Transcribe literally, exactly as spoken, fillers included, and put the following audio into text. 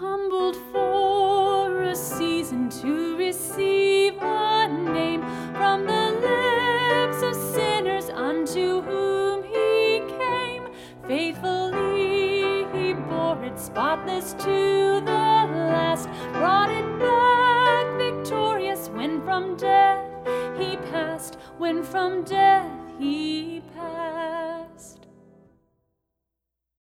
humbled for a season to receive a name from the lips of sinners unto whom he came. Faithfully he bore it spotless to the last, brought it back victorious when from death he passed, when from death he passed.